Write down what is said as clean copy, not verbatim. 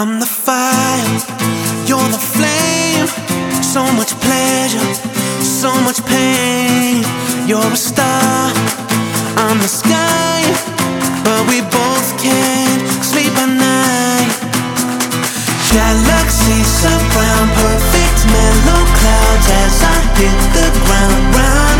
I'm the fire, you're the flame. So much pleasure, so much pain. You're a star, I'm the sky, but we both can't sleep at night. Galaxies surround, perfect mellow clouds as I hit the ground.